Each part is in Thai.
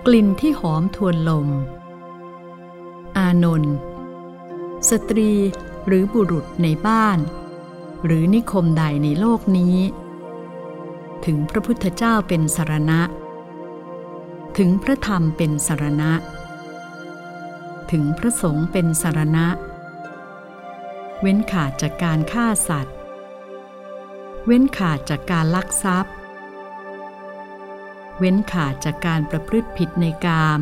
กลิ่นที่หอมทวนลมอานนท์สตรีหรือบุรุษในบ้านหรือนิคมใดในโลกนี้ถึงพระพุทธเจ้าเป็นสรณะถึงพระธรรมเป็นสรณะถึงพระสงฆ์เป็นสรณะเว้นขาดจากการฆ่าสัตว์เว้นขาดจากการลักทรัพย์เว้นขาดจากการประพฤติผิดในกาม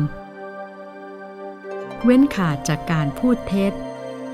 เว้นขาดจากการพูดเท็จ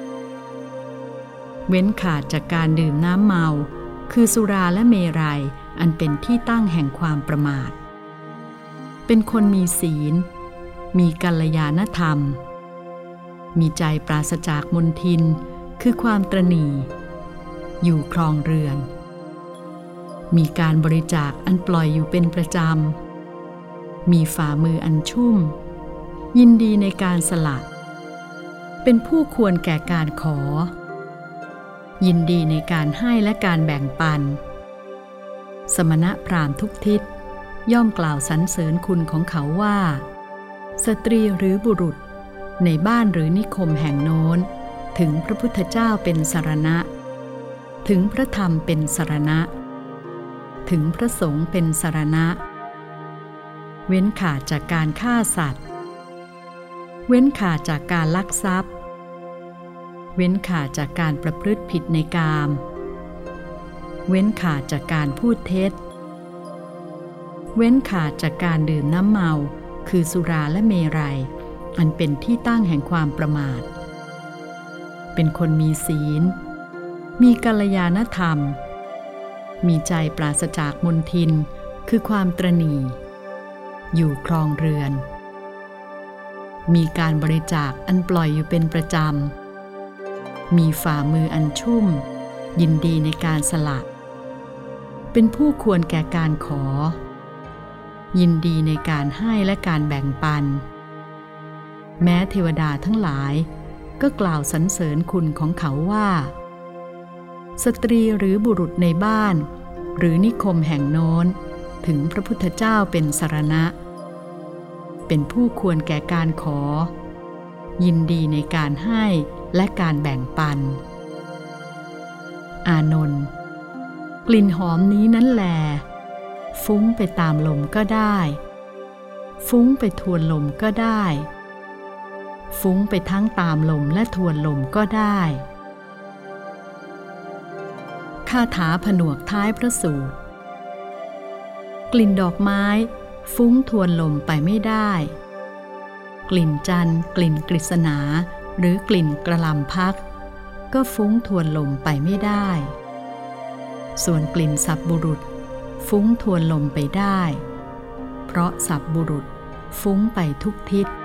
เว้นขาดจากการดื่มน้ำเมาคือสุราและเมรัยอันเป็นที่ตั้งแห่งความประมาทเป็นคนมีศีลมีกัลยาณธรรมมีใจปราศจากมลทินคือความตระหนี่อยู่ครองเรือนมีการบริจาคอันปล่อยอยู่เป็นประจำมีฝ่ามืออันชุ่มยินดีในการสละเป็นผู้ควรแก่การขอยินดีในการให้และการแบ่งปันสมณพราหมณ์ทุกทิศย่อมกล่าวสรรเสริญคุณของเขาว่าสตรีหรือบุรุษในบ้านหรือนิคมแห่งโน้นถึงพระพุทธเจ้าเป็นสรณะถึงพระธรรมเป็นสรณะถึงพระสงฆ์เป็นสรณะเว้นขาดจากการฆ่าสัตว์เว้นขาดจากการลักทรัพย์เว้นขาดจากการประพฤติผิดในกามเว้นขาดจากการพูดเท็จเว้นขาดจากการดื่มน้ำเมาคือสุราและเมรัยอันเป็นที่ตั้งแห่งความประมาทเป็นคนมีศีลมีกัลยาณธรรมมีใจปราศจากมลทินคือความตระหนี่อยู่ครองเรือนมีการบริจาคอันปล่อยอยู่เป็นประจำมีฝ่ามืออันชุ่มยินดีในการสละเป็นผู้ควรแก่การขอยินดีในการให้และการแบ่งปันแม้เทวดาทั้งหลายก็กล่าวสรรเสริญคุณของเขาว่าสตรีหรือบุรุษในบ้านหรือนิคมแห่งโน้นถึงพระพุทธเจ้าเป็นสรณะเป็นผู้ควรแก่การขอยินดีในการให้และการแบ่งปันอานนท์กลิ่นหอมนี้นั้นแลฟุ้งไปตามลมก็ได้ฟุ้งไปทวนลมก็ได้ฟุ้งไปทั้งตามลมและทวนลมก็ได้คาถาผนวกท้ายพระสูตรกลิ่นดอกไม้ฟุ้งทวนลมไปไม่ได้กลิ่นจันทร์กลิ่นกฤษณาหรือกลิ่นกระลำพักก็ฟุ้งทวนลมไปไม่ได้ส่วนกลิ่นสัพบุรุษฟุ้งทวนลมไปได้เพราะสัพบุรุษฟุ้งไปทุกทิศ